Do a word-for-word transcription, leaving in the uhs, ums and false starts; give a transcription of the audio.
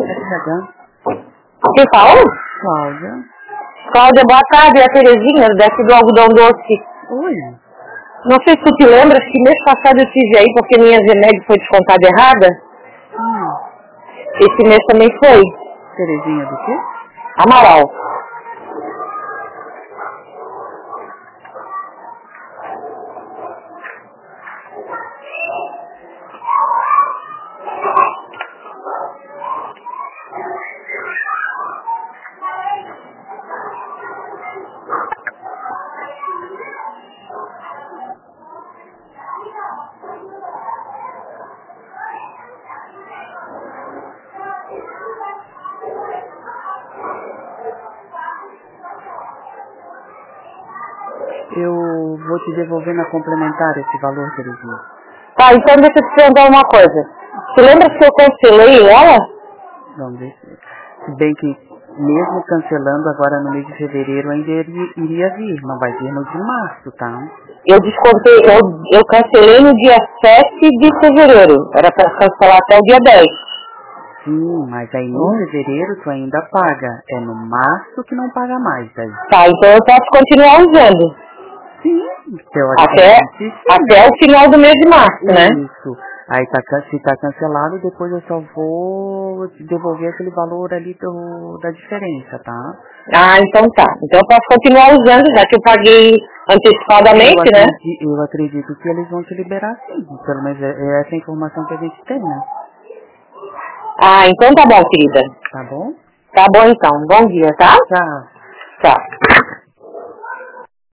Quem fala? Cláudia. Cláudia, boa tarde. É a Terezinha, daqui do Algodão Doce. Oi. Não sei se tu te lembras que mês passado eu tive aí porque minha remédio foi descontada errada. Hum. Esse mês também foi. Terezinha do quê? Amaral. Eu vou te devolver na complementar esse valor, Terezinha. Tá, então deixa eu te perguntar uma coisa. Você lembra que eu cancelei ela? Não, deixa. Se bem que, mesmo cancelando agora no mês de fevereiro, ainda iria, iria vir. Não vai vir no de março, tá? Eu descontei, eu, eu cancelei no dia sete de fevereiro. Era para cancelar até o dia dez. Sim, mas aí no hum. fevereiro tu ainda paga. É no março que não paga mais. Aí. Tá, então eu posso continuar usando. Sim, até, sim. até o final do mês de março, Isso. né? Isso. Aí tá, se tá cancelado, depois eu só vou devolver aquele valor ali do, da diferença, tá? Ah, então tá. Então eu posso continuar usando, já que eu paguei antecipadamente, eu né? Acredito, eu acredito que eles vão te liberar sim. Pelo menos é, é essa informação que a gente tem, né? Ah, então tá bom, querida. Tá bom? Tá bom então. Bom dia, tá? Tchau. Tchau.